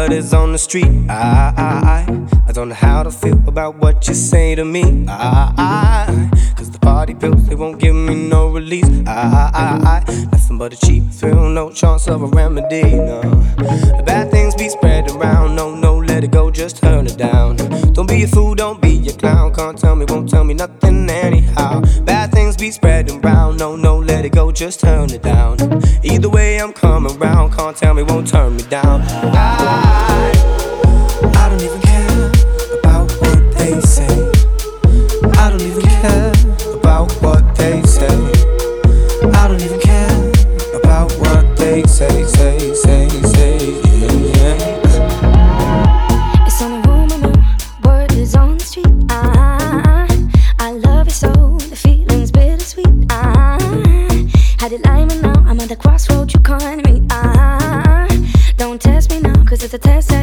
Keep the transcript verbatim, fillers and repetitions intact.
word is on the street. I, I, I, I don't know how to feel about what you say to me. I, I, cause the party pills, they won't give me no release. I, I, I, nothing but a cheap thrill, no chance of a remedy, no. The bad things be spread around, no, no, let it go, just turn it down. Don't be a fool, don't be a clown, can't tell me, won't tell me nothing anyhow. Bad things be spreading around, no, no, let it go, just turn it down. Either way I'm coming round, can't tell me, won't turn me down. I, I don't even care about what they say. I don't even care about what they say. I don't even care about what they say, say, say, say, yeah. It's only rumor mill, word is on the street. I, I love you so, the feeling's bittersweet. I had it lying, but now I'm at the crossroad you can't meet. I don't test me now, cause it's a test.